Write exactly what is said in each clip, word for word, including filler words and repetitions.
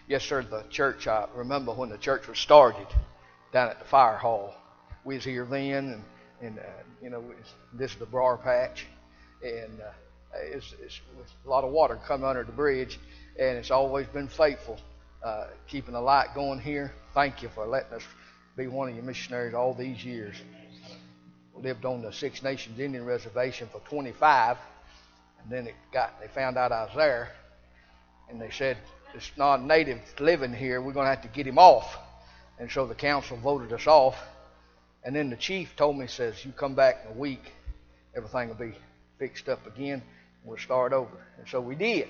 Yes, sir. The church, I remember when the church was started down at the fire hall. We was here then, and, and uh, you know, this is the Briar Patch. And uh, it's, it's, it's a lot of water coming under the bridge, and it's always been faithful, uh, keeping the light going here. Thank you for letting us be one of your missionaries all these years. Lived on the Six Nations Indian Reservation for twenty-five, and then it got they found out I was there, and they said, this non-native living here, we're going to have to get him off. And so the council voted us off. And then the chief told me, says, you come back in a week, everything will be fixed up again, and we'll start over. And so we did.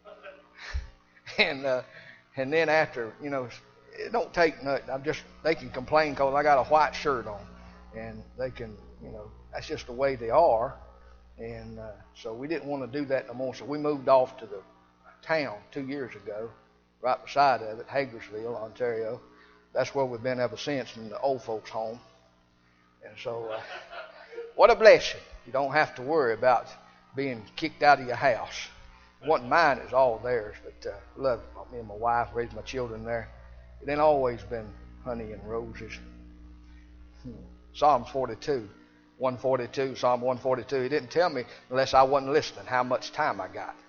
and uh, and then after, you know, it don't take nothing. I'm just, they can complain because I got a white shirt on. And they can, you know, that's just the way they are. And uh, so we didn't want to do that no more. So we moved off to the town two years ago, right beside of it, Hagersville, Ontario. That's where we've been ever since, in the old folks' home. And so, uh, what a blessing. You don't have to worry about being kicked out of your house. It wasn't mine, it's all theirs, but uh, love me and my wife, raised my children there. It ain't always been honey and roses. Hmm. Psalms forty-two, one forty-two, Psalm one forty-two. He didn't tell me, unless I wasn't listening, how much time I got.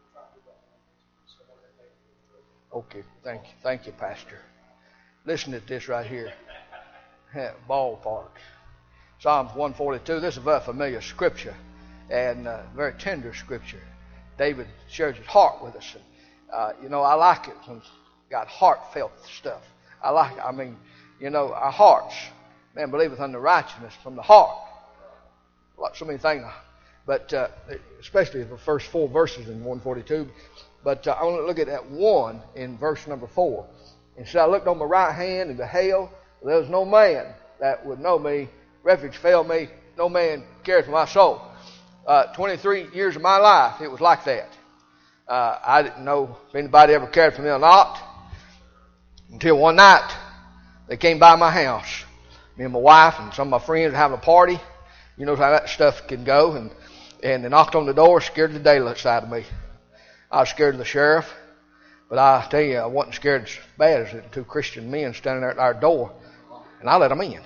Okay, thank you. Thank you, Pastor. Listen to this right here. Ballpark. Psalms one forty-two. This is a very familiar scripture and uh, very tender scripture. David shares his heart with us. And, uh, you know, I like it when it's got heartfelt stuff. I like it. I mean, you know, our hearts. Man believeth unto righteousness from the heart. Like so many things. But uh, especially the first four verses in one forty-two. But uh, I want to look at that one in verse number four. And so I looked on my right hand and beheld, there was no man that would know me. Refuge failed me. No man cared for my soul. Uh, twenty-three years of my life, it was like that. Uh, I didn't know if anybody ever cared for me or not. Until one night, they came by my house. Me and my wife and some of my friends were having a party. You know how that stuff can go. And, and they knocked on the door, scared the daylights out of me. I was scared of the sheriff, but I tell you, I wasn't scared as bad as the two Christian men standing there at our door, and I let them in.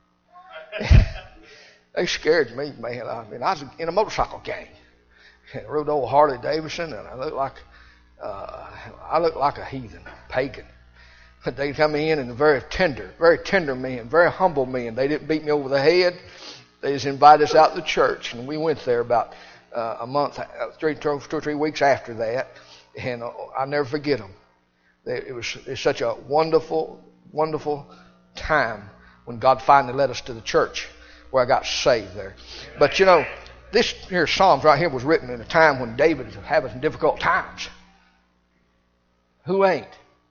They scared me, man. I mean, I was in a motorcycle gang. I rode old Harley Davidson, and I looked like uh, I looked like a heathen, pagan. But they come in and very tender, very tender men, very humble men. They didn't beat me over the head. They just invited us out to the church, and we went there about Uh, a month, uh, three, two or three weeks after that, and uh, I'll never forget them. It was it's such a wonderful, wonderful time when God finally led us to the church where I got saved there. But you know, this here Psalms right here was written in a time when David was having some difficult times. Who ain't?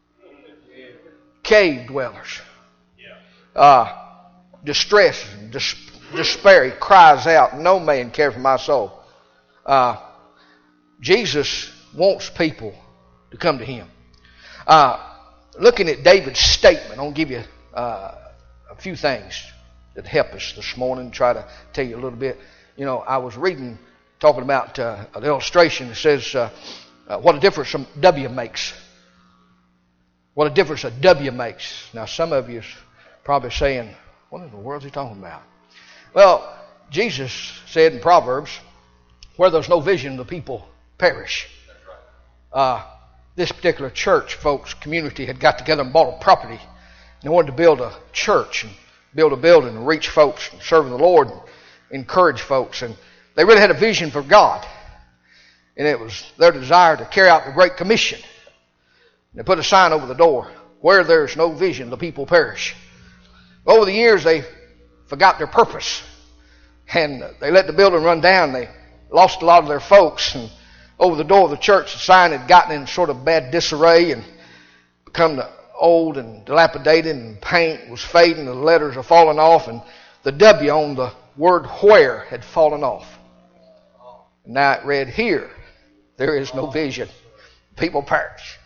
Cave dwellers. Uh, distress, dis- despair. He cries out, no man cared for my soul. Uh, Jesus wants people to come to him. Uh, looking at David's statement, I'll give you uh, a few things that help us this morning, try to tell you a little bit. You know, I was reading, talking about uh, an illustration that says uh, uh, what a difference a W makes. What a difference a W makes. Now, some of you are probably saying, what in the world is he talking about? Well, Jesus said in Proverbs, where there's no vision, the people perish. Uh, this particular church, folks, community had got together and bought a property. They wanted to build a church and build a building and reach folks and serve the Lord and encourage folks. And they really had a vision for God. And it was their desire to carry out the Great Commission. And they put a sign over the door, where there's no vision, the people perish. Over the years, they forgot their purpose. And they let the building run down. They lost a lot of their folks, and over the door of the church, the sign had gotten in sort of bad disarray and become old and dilapidated, and paint was fading, the letters are falling off, and the W on the word where had fallen off. And now it read, here, there is no vision. People perish.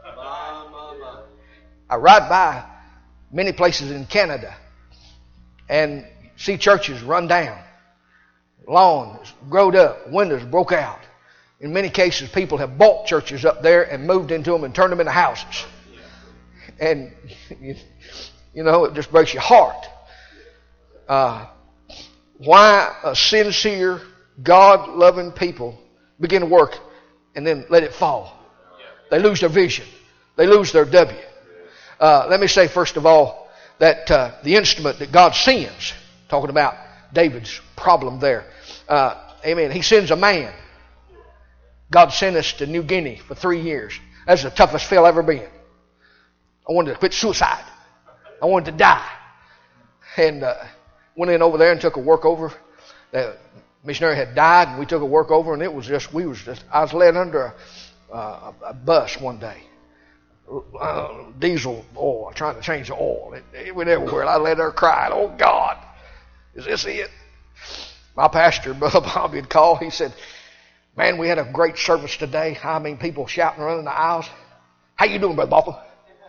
I ride by many places in Canada and see churches run down. Lawns growed up, windows broke out. In many cases, people have bought churches up there and moved into them and turned them into houses. And, you, you know, it just breaks your heart. Uh, why a sincere, God-loving people begin to work and then let it fall. They lose their vision. They lose their W. Uh, let me say, first of all, that uh, the instrument that God sends, talking about David's problem there, uh, amen, he sends a man. God sent us to New Guinea for three years. That's the toughest field I've ever been. I wanted to quit suicide. I wanted to die. And uh, went in over there and took a work over. The missionary had died, and we took a work over, and it was just, we was just, I was led under a, uh, a bus one day. Uh, diesel oil, trying to change the oil. It, it went everywhere. And I lay there crying, oh God, is this it? My pastor, Brother Bobby, had called. He said, man, we had a great service today. I mean, people shouting, running the aisles. How you doing, Brother Bobby?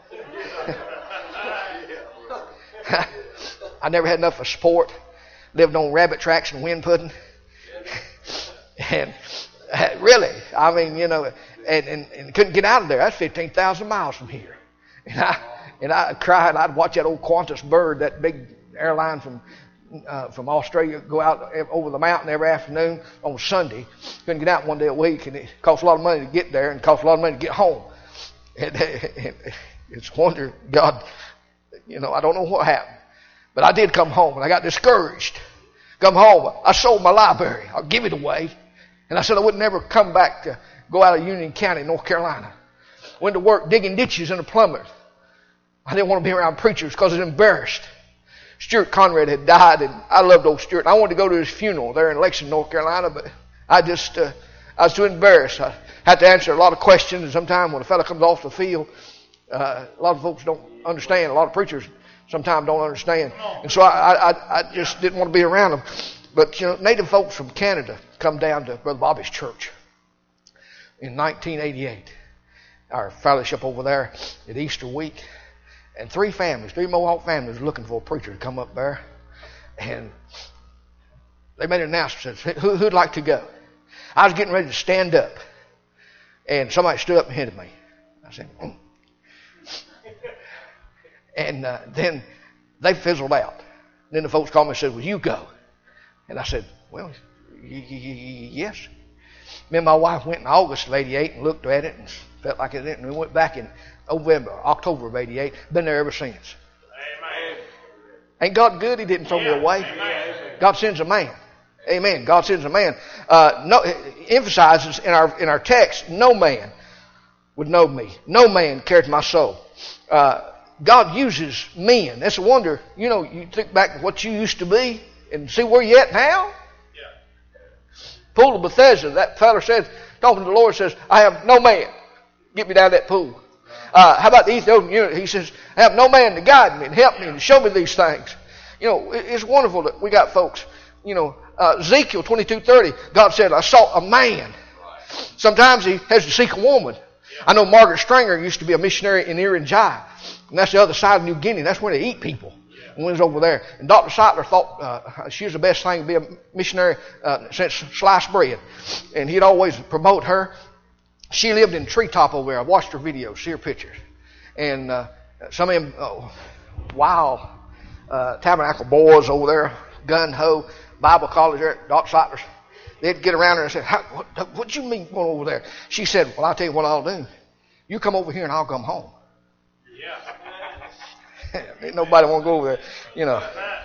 I never had enough of sport. Lived on rabbit tracks and wind pudding. And uh, really, I mean, you know, and, and, and couldn't get out of there. That's fifteen thousand miles from here. And I, and I cried. I'd watch that old Qantas bird, that big airline from uh, from Australia, go out over the mountain every afternoon on Sunday. Couldn't get out one day a week, and it cost a lot of money to get there and cost a lot of money to get home. And, and it's a wonder, God, you know, I don't know what happened. But I did come home, and I got discouraged. Come home, I sold my library. I'll give it away. And I said I would never come back to go out of Union County, North Carolina. Went to work digging ditches in a plumber. I didn't want to be around preachers because I was embarrassed. Stuart Conrad had died, and I loved old Stuart. I wanted to go to his funeral there in Lexington, North Carolina, but I just, uh, I was too embarrassed. I had to answer a lot of questions, and sometimes when a fellow comes off the field, uh, a lot of folks don't understand. A lot of preachers sometimes don't understand. And so I, I, I just didn't want to be around them. But, you know, native folks from Canada come down to Brother Bobby's church in nineteen eighty-eight. Our fellowship over there at Easter week. And three families, three Mohawk families looking for a preacher to come up there. And they made an announcement. Said, Who, who'd like to go? I was getting ready to stand up. And somebody stood up ahead of me. I said, mm. And uh, then they fizzled out. Then the folks called me and said, will you go? And I said, well, y- y- y- yes. Me and my wife went in August of eighty-eight and looked at it and felt like it didn't. We went back in November, October of eighty-eight. Been there ever since. Amen. Ain't God good? He didn't throw yeah. me away. Amen. God sends a man. Amen. God sends a man. Uh, no, emphasizes in our in our text, no man would know me. No man cared for my soul. Uh, God uses men. That's a wonder. You know, you think back to what you used to be and see where you're at now. Yeah. Pool of Bethesda, that fella says, talking to the Lord, says, I have no man. Get me down that pool. Uh, how about the Ethiopian eunuch? He says, I have no man to guide me and help me and show me these things. You know, it's wonderful that we got folks. You know, uh, Ezekiel twenty-two thirty, God said, I saw a man. Sometimes he has to seek a woman. I know Margaret Stranger used to be a missionary in Irian Jai. And that's the other side of New Guinea. That's where they eat people. And we was over there. And Doctor Seitler thought uh, she was the best thing to be a missionary uh, since sliced bread. And he'd always promote her. She lived in Treetop over there. I watched her videos, see her pictures. And uh, some of them oh, wild uh, tabernacle boys over there, gun-ho, Bible college there, Doctor Seitler's. They'd get around her and say, what, what do you mean going over there? She said, well, I'll tell you what I'll do. You come over here and I'll come home. Yeah. Ain't nobody want to go over there, you know.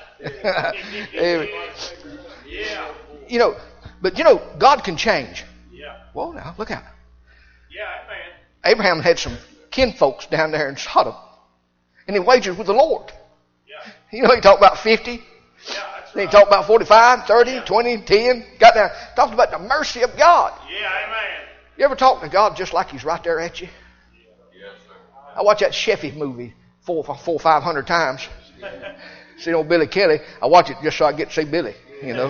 You know, but you know, God can change. Yeah. Well, now, look at it. Yeah, man. Abraham had some kinfolks down there in Sodom. And he wagered with the Lord. Yeah. You know, he talked about fifty. Yeah. Then he talked about forty-five, thirty, yeah. twenty, ten. Got down. Talked about the mercy of God. Yeah, amen. You ever talk to God just like he's right there at you? Yeah. Yes, sir. I watched that Sheffy movie four, four, five hundred times. See old Billy Kelly. I watch it just so I get to see Billy, you know.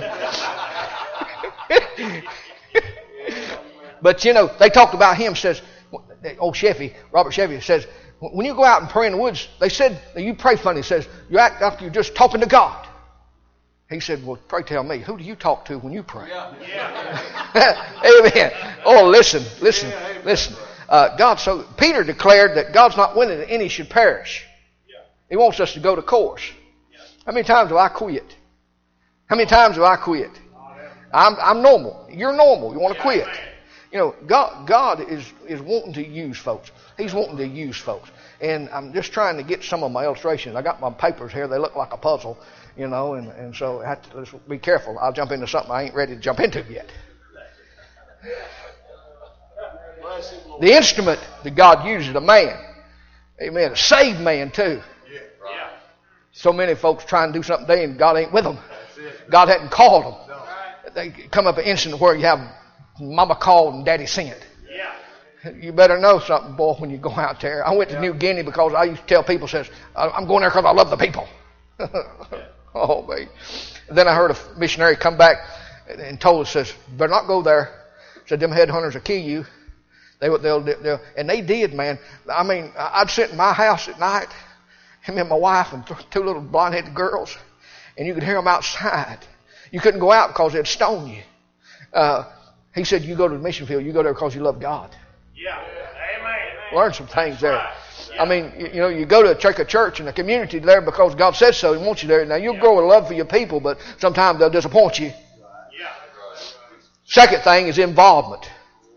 But, you know, they talked about him, says, old Sheffy, Robert Sheffy says, when you go out and pray in the woods, they said, you pray funny. He says, you act like you're just talking to God. He said, well, pray tell me, who do you talk to when you pray? Yeah. Yeah. Amen. Oh, listen, listen, yeah, listen. Uh, God so Peter declared that God's not willing that any should perish. He wants us to go to course. How many times have I quit? How many times have I quit? I'm, I'm normal. You're normal. You want to quit. You know, God, God is, is wanting to use folks. He's wanting to use folks. And I'm just trying to get some of my illustrations. I got my papers here. They look like a puzzle, you know, and, and so I have to let's be careful. I'll jump into something I ain't ready to jump into yet. The instrument that God uses, a man, amen, a saved man too. So many folks try and do something today and God ain't with them. God hadn't called them. They come up an instant where you have mama called and daddy sent. You better know something, boy, when you go out there. I went to New Guinea because I used to tell people, says, I'm going there because I love the people. Oh, baby. Then I heard a missionary come back and told us, says, better not go there. Said, them headhunters will kill you. They, they'll, they'll, and they did, man. I mean, I'd sit in my house at night, him and my wife and two little blonde-headed girls, and you could hear them outside. You couldn't go out because they'd stone you. Uh, he said, you go to the mission field, you go there because you love God. Yeah. Amen. Learn some things there. I mean, you, you know, you go to check a church and a community there because God says so. He wants you there. Now, you'll grow a love for your people, but sometimes they'll disappoint you. Yeah. Second thing is involvement.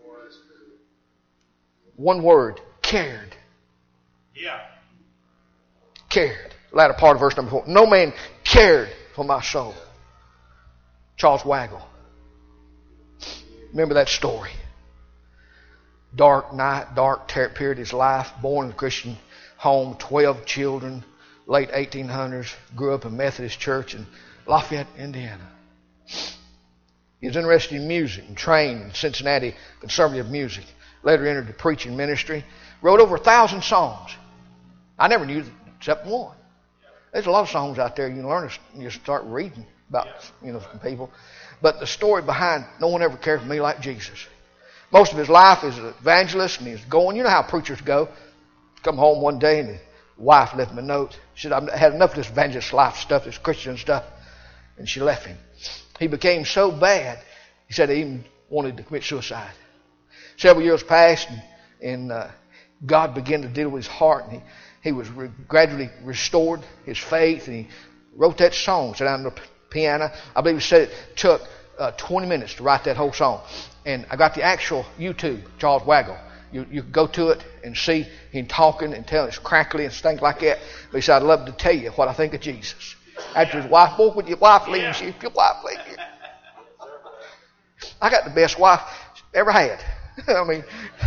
One word, cared. Yeah. Cared. Latter part of verse number four. No man cared for my soul. Charles Waggle. Remember that story. Dark night, dark period of his life, born in a Christian home, twelve children, late eighteen hundreds, grew up in Methodist church in Lafayette, Indiana. He was interested in music and trained in Cincinnati conservative music. Later entered the preaching ministry. Wrote over a thousand songs. I never knew except one. There's a lot of songs out there you can learn and you start reading about, you know, from people. But the story behind no one ever cared for me like Jesus. Most of his life is an evangelist, and he's going. You know how preachers go. Come home one day, and his wife left him a note. She said, I've had enough of this evangelist life stuff, this Christian stuff. And she left him. He became so bad, he said he even wanted to commit suicide. Several years passed, and, and uh, God began to deal with his heart, and he, he was re- gradually restored, his faith, and he wrote that song, sat down on the piano. I believe he said it took uh, twenty minutes to write that whole song. And I got the actual YouTube, Charles Waggle. You you go to it and see him talking and telling, it's crackly and things like that. But he said, I'd love to tell you what I think of Jesus. After his wife, boy, would your wife leave you? If your wife leave you. I got the best wife ever had. I mean,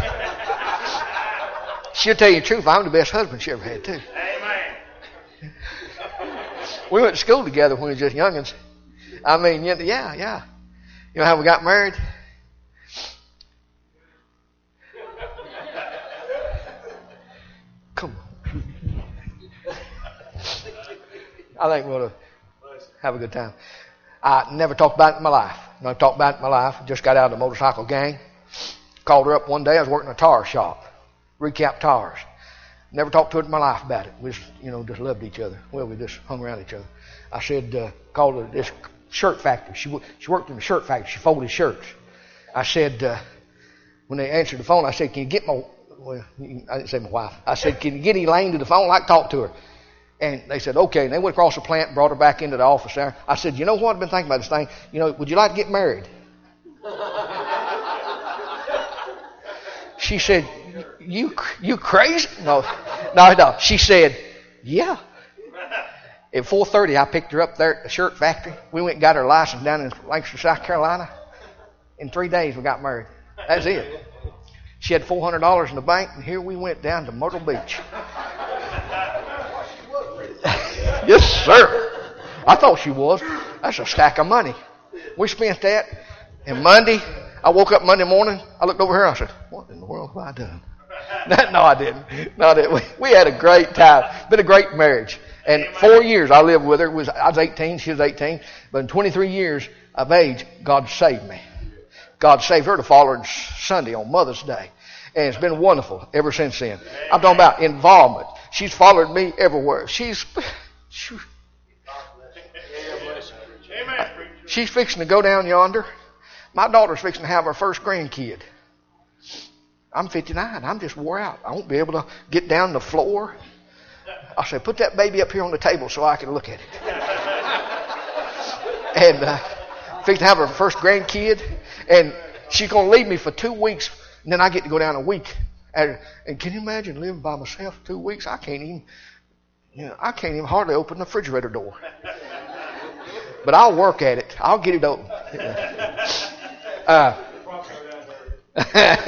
she'll tell you the truth. I'm the best husband she ever had, too. Amen. We went to school together when we were just youngins. I mean, yeah, yeah. You know how we got married? Come on. I think we're going to have a good time. I never talked about it in my life. Never talked about it in my life. Just got out of the motorcycle gang. Called her up one day. I was working in a tire shop. Recap tires. Never talked to her in my life about it. We just, you know, just loved each other. Well, we just hung around each other. I said, uh, called her this shirt factory. She she worked in the shirt factory. She folded shirts. I said, uh, when they answered the phone, I said, can you get my, well, I didn't say my wife. I said, can you get Elaine to the phone? I'd like to talk to her. And they said, okay. And they went across the plant and brought her back into the office there. I said, you know what? I've been thinking about this thing. You know, would you like to get married? She said, you you crazy? No, no, no. She said, yeah. At four thirty, I picked her up there at the shirt factory. We went and got her license down in Lancaster, South Carolina. In three days, we got married. That's it. She had four hundred dollars in the bank, and here we went down to Myrtle Beach. Yes, sir. I thought she was. That's a stack of money. We spent that. And Monday, I woke up Monday morning. I looked over here. And I said, what in the world have I done? No, I didn't. No, I didn't. We, we had a great time. Been a great marriage. And four years I lived with her. It was, I was eighteen. She was eighteen. But in twenty-three years of age, God saved me. God saved her the following Sunday on Mother's Day. And it's been wonderful ever since then. I'm talking about involvement. She's followed me everywhere. She's... She, she's fixing to go down yonder. My daughter's fixing to have her first grandkid. I'm fifty-nine. I'm just wore out. I won't be able to get down the floor. I said, put that baby up here on the table so I can look at it. And uh, fixed to have her first grandkid. And she's going to leave me for two weeks. And then I get to go down a week. And, and can you imagine living by myself for two weeks? I can't even, you know, I can't even hardly open the refrigerator door. But I'll work at it. I'll get it open. Uh, but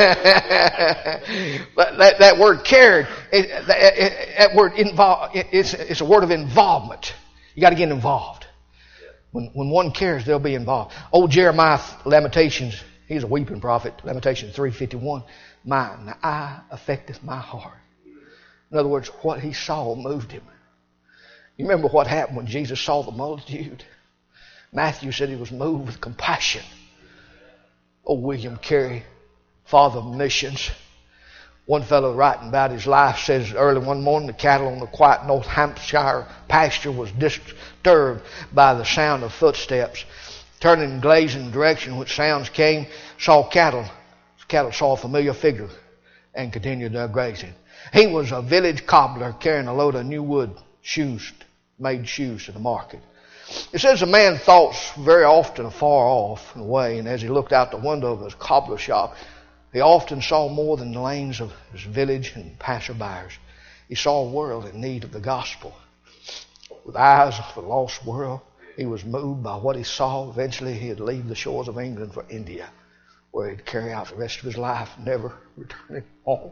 that, that word cared, it, that, that word involve, it, it's, it's a word of involvement. You got to get involved. When, when one cares, they'll be involved. Old Jeremiah, Lamentations, he's a weeping prophet. Lamentations three fifty-one. Mine, the eye affecteth my heart. In other words, what he saw moved him. You remember what happened when Jesus saw the multitude? Matthew said he was moved with compassion. Oh, William Carey, father of missions. One fellow writing about his life says early one morning the cattle on the quiet North Hampshire pasture was disturbed by the sound of footsteps. Turning and gazing in the direction which sounds came, saw cattle. Cattle saw a familiar figure and continued their grazing. He was a village cobbler carrying a load of new wood, shoes, made shoes to the market. It says the man thoughts very often afar off and away, and as he looked out the window of his cobbler shop, he often saw more than the lanes of his village and passerbyers. He saw a world in need of the gospel. With eyes for the lost world, he was moved by what he saw. Eventually he'd leave the shores of England for India, where he'd carry out the rest of his life, never returning home.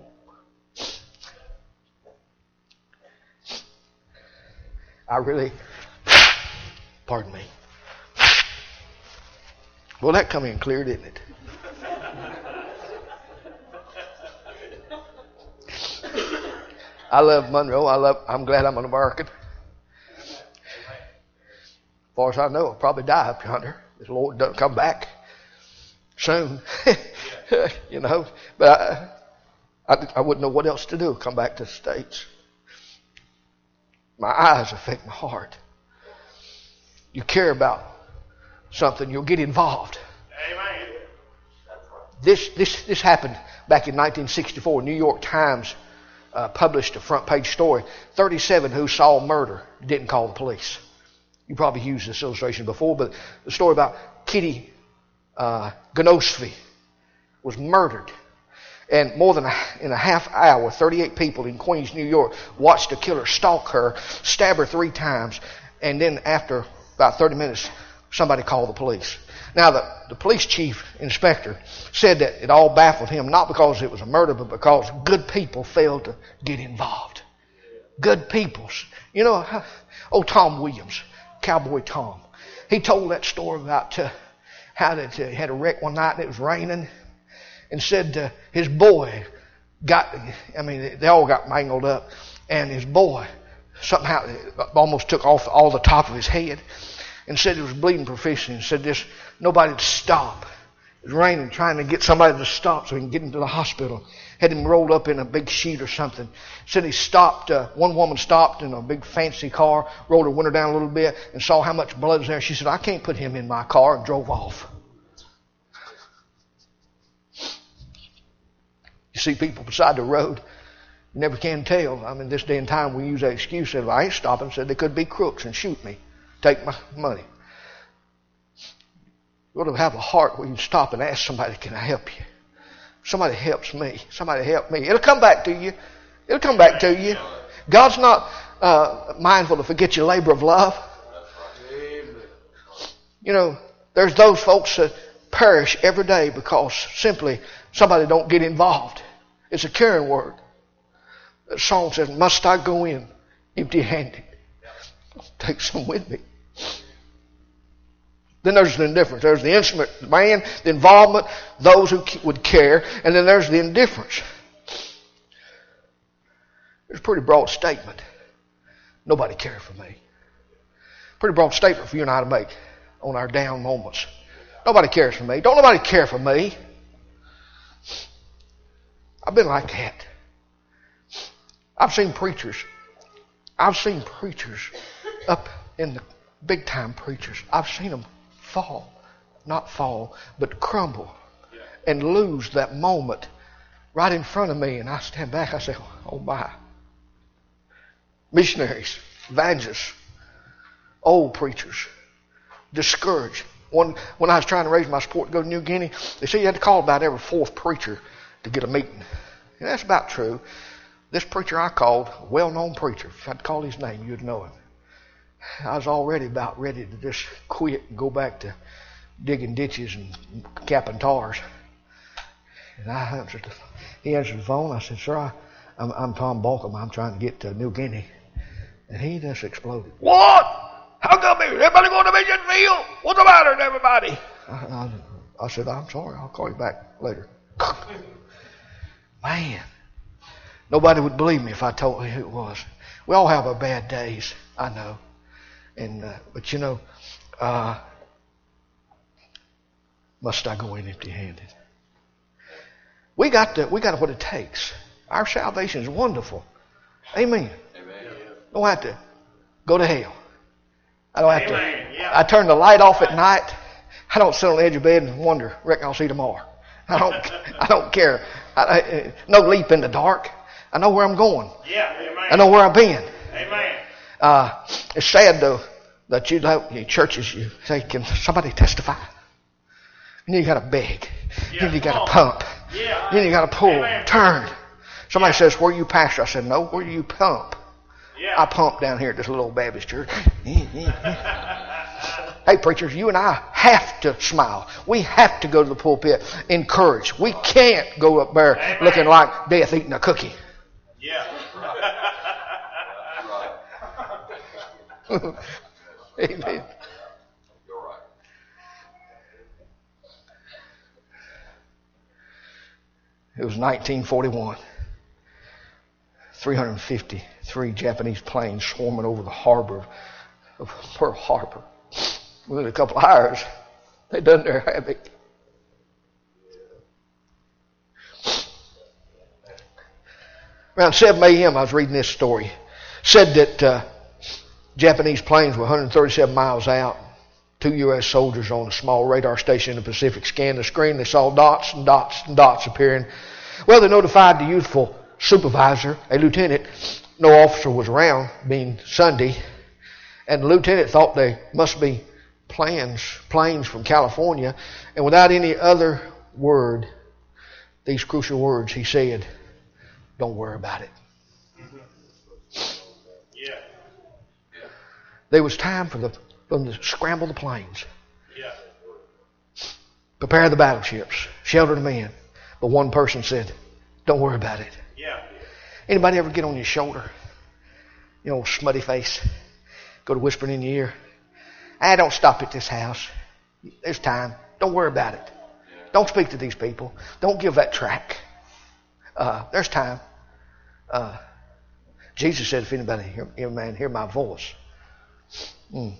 I really, pardon me. Well, that come in clear, didn't it? I love Monroe. I love. I'm glad I'm an American. As far as I know, I'll probably die up yonder if the Lord doesn't come back soon. You know, but I, I, I wouldn't know what else to do. Come back to the States. My eyes affect my heart. You care about something, you'll get involved. Amen. This this this happened back in nineteen sixty-four. New York Times uh, published a front page story. thirty-seven who saw murder didn't call the police. You probably used this illustration before, but the story about Kitty uh, Gnosfi was murdered. And more than a, in a half hour, thirty-eight people in Queens, New York, watched a killer stalk her, stab her three times, and then after about thirty minutes, somebody called the police. Now, the, the police chief inspector said that it all baffled him, not because it was a murder, but because good people failed to get involved. Good people. You know, old Tom Williams, Cowboy Tom, he told that story about uh, how that, uh, he had a wreck one night and it was raining, and said uh, his boy got, I mean, they all got mangled up, and his boy somehow almost took off all the top of his head, and said he was bleeding profusely, and said this, nobody would stop. It was raining, trying to get somebody to stop so he can get him to the hospital. Had him rolled up in a big sheet or something. Said he stopped, uh, one woman stopped in a big fancy car, rolled her window down a little bit, and saw how much blood was there. She said, I can't put him in my car, and drove off. You see people beside the road, you never can tell. I mean, this day and time we use that excuse. Said, well, I ain't stopping. Said they could be crooks and shoot me, take my money. You ought to have a heart where you can stop and ask somebody, can I help you? Somebody helps me. Somebody help me. It'll come back to you. It'll come back to you. God's not uh, mindful to forget your labor of love. You know, there's those folks that perish every day because simply somebody don't get involved. It's a caring word. The song says, must I go in empty-handed? Take some with me. Then there's the indifference. There's the instrument, the man, the involvement, those who would care, and then there's the indifference. It's a pretty broad statement. Nobody cared for me. Pretty broad statement for you and I to make on our down moments. Nobody cares for me. Don't nobody care for me. I've been like that. I've seen preachers. I've seen preachers up in the big time preachers. I've seen them fall. Not fall, but crumble. And lose that moment right in front of me, and I stand back. I say, oh my. Missionaries, evangelists, old preachers, discouraged. One, when I was trying to raise my support to go to New Guinea, they said you had to call about every fourth preacher to get a meeting. And that's about true. This preacher I called, a well-known preacher, if I'd call his name, you'd know him. I was already about ready to just quit and go back to digging ditches and capping tars. And I answered the, he answered the phone. I said, sir, I, I'm, I'm Tom Balcom. I'm trying to get to New Guinea. And he just exploded. What? How come everybody going to mission field? What's the matter with everybody? I, I, I said, I'm sorry. I'll call you back later. Man, nobody would believe me if I told you who it was. We all have our bad days, I know. And uh, but you know, uh, must I go in empty-handed? We got the, we got what it takes. Our salvation is wonderful. Amen. Amen. Don't have to go to hell. I don't have Amen. to. Yeah. I turn the light off at night. I don't sit on the edge of bed and wonder, reckon I'll see tomorrow. I don't. I don't care. I, I, no leap in the dark. I know where I'm going. Yeah. Amen. I know where I've been. Amen. Uh, it's sad though that you have your churches. You say, "Can somebody testify?" And you got to beg. Yeah. Then you got to pump. Yeah. Then you got to pull, Amen. turn. Somebody Yeah. says, "Where you pastor?" I said, "No, where you pump." Yeah. I pump down here at this little old Baptist church. Hey, preachers, you and I have to smile. We have to go to the pulpit, encourage. We can't go up there Amen. looking like death eating a cookie. Yeah. Amen. You're right. It was nineteen forty-one. three hundred fifty-three Japanese planes swarming over the harbor of Pearl Harbor. Within a couple of hours, they done their havoc. Around seven a.m., I was reading this story. Said that uh, Japanese planes were one hundred thirty-seven miles out. Two U S soldiers on a small radar station in the Pacific scanned the screen. They saw dots and dots and dots appearing. Well, they notified the youthful supervisor, a lieutenant. No officer was around, being Sunday. And the lieutenant thought they must be planes, planes from California. And without any other word, these crucial words, he said, "Don't worry about it." Yeah. There was time for, the, for them to scramble the planes, Yeah. prepare the battleships, shelter the men. But one person said, "Don't worry about it." Yeah. Anybody ever get on your shoulder? You know, smutty face. Go to whispering in your ear. "Ah, don't stop at this house. There's time. Don't worry about it. Don't speak to these people. Don't give that track. Uh, there's time." Uh, Jesus said, "If anybody, hear, hear man, hear my voice." Mm.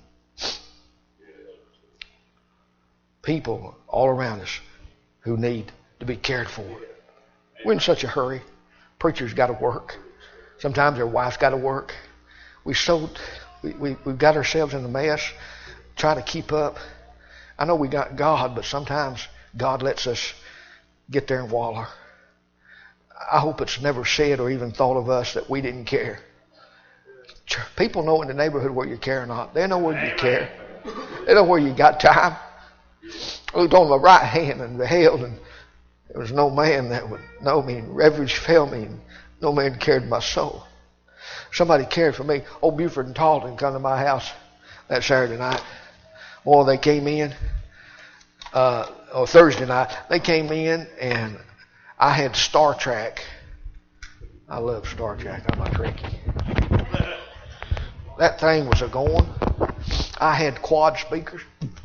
People all around us who need to be cared for. We're in such a hurry. Preachers got to work. Sometimes their wives got to work. We so we, we we've got ourselves in a mess. Try to keep up. I know we got God, but sometimes God lets us get there and wallow. I hope it's never said or even thought of us that we didn't care. People know in the neighborhood where you care or not. They know where you care. They know where you got time. I looked on my right hand and beheld, and there was no man that would know me, and refuge failed me, and no man cared my soul. Somebody cared for me. Old Buford and Talton come to my house that Saturday night. Boy, they came in, uh, or Thursday night, they came in, and I had Star Trek. I love Star Trek. I'm a Trekkie. That thing was a going. I had quad speakers.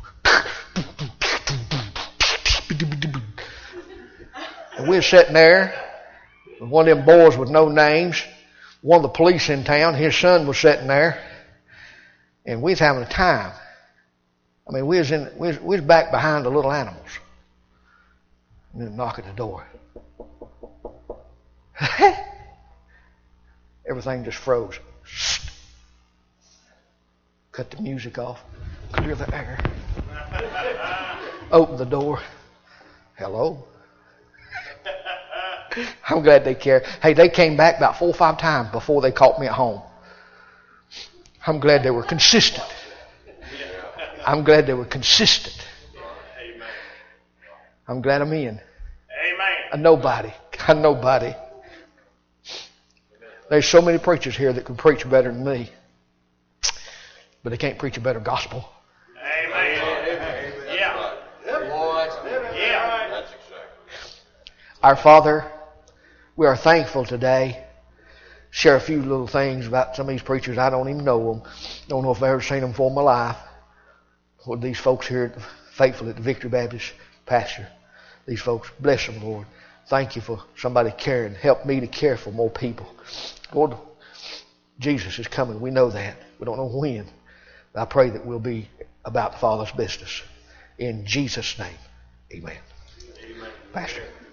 And we were sitting there with one of them boys with no names. One of the police in town, his son was sitting there. And we was having a time. I mean, we was in, we was, we was back behind the little animals. And then knock at the door. Everything just froze. Cut the music off. Clear the air. Open the door. Hello? I'm glad they care. Hey, they came back about four or five times before they caught me at home. I'm glad they were consistent. I'm glad they were consistent. I'm glad I'm in. Amen. A nobody. A nobody. There's so many preachers here that can preach better than me, but they can't preach a better gospel. Amen. Yeah. Yeah. Our Father, we are thankful today. Share a few little things about some of these preachers. I don't even know them. Don't know if I've ever seen them before in my life. With these folks here faithful at the Victory Baptist pastor. These folks, bless them, Lord. Thank you for somebody caring. Help me to care for more people. Lord, Jesus is coming. We know that. We don't know when. But I pray that we'll be about the Father's business. In Jesus' name, amen. Amen. Pastor.